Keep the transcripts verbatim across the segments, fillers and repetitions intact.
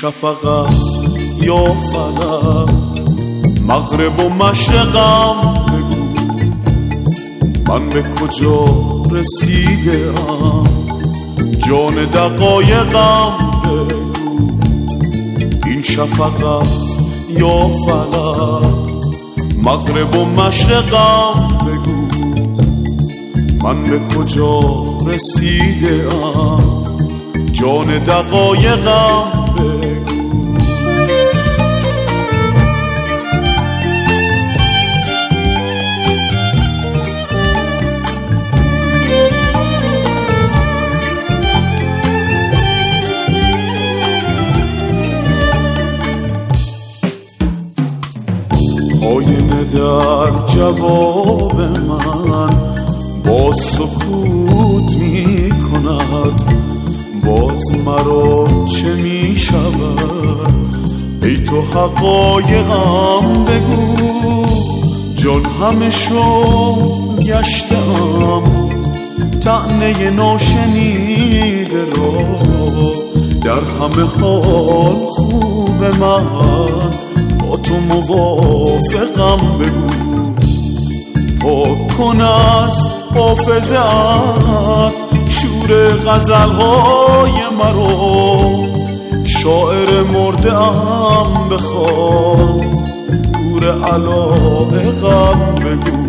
شفق است یا فلک، مغرب و مشرقم بگو من به کجا رسیده ام. جان دقایقم بگو این شفق است یا فلک، مغرب و مشرقم بگو من به کجا رسیده ام. جان دقایقم بگو. آینه در جواب من باز سکوت می کند، باز مرا چه می شود ای تو حقایقم بگو. جان همه شو گشتم طعنه ناشنیده را، در همه حال خوب من با تو موافقم بگو. پاک کن از حافظت شور غزلهای مرا، شاعر مرده ام بخوان گور علایقم بگو.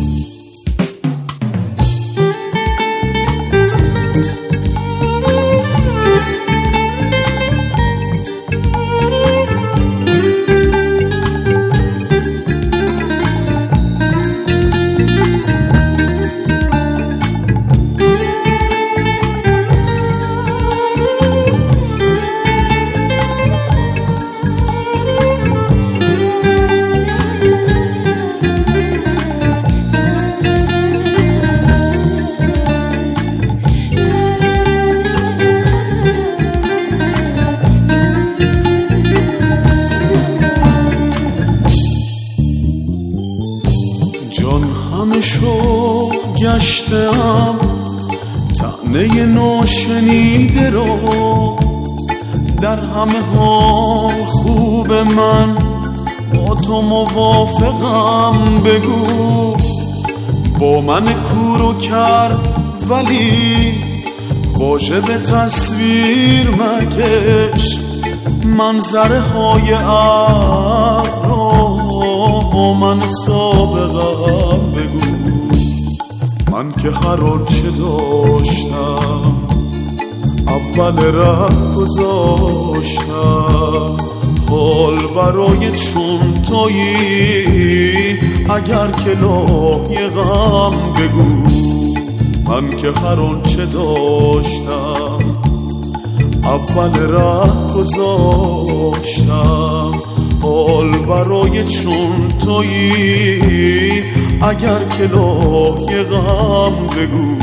همه شوق گشتم طعنه ناشنیده را، در همه حال خوب من با تو موافقم بگو. با من کور و کر ولی واژه به تصویر مکش، منظره های عقل را با من سابقم بگو. من که هر آنچه داشتم اول ره گذاشتم، حال برای چون تویی اگر که لایقم بگو. من که هر آنچه داشتم اول ره گذاشتم، حال برای چون تویی اگر که لایقم بگو.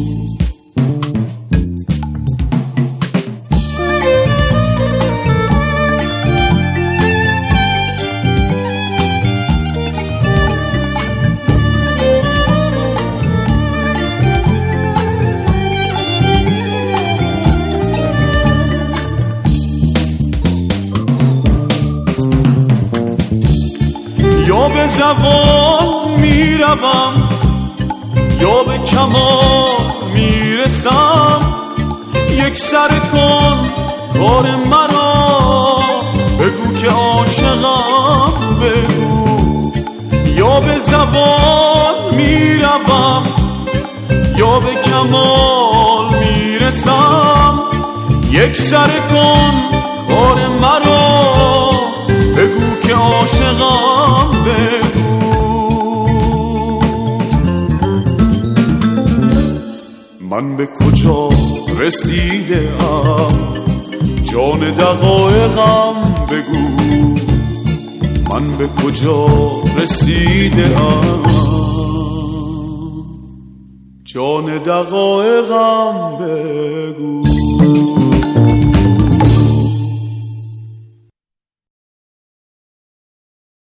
یا به زوال میروم یا به کمال میرسم، یک سر کن کار مرا بگو که عاشقم بگو. یا به زوال میروم یا به کمال میرسم، یک سر کن کار مرا بگو که عاشقم بگو. من به کجا رسیده ام، جان دقایقم بگو. من به کجا رسیده ام، جان دقایقم بگو.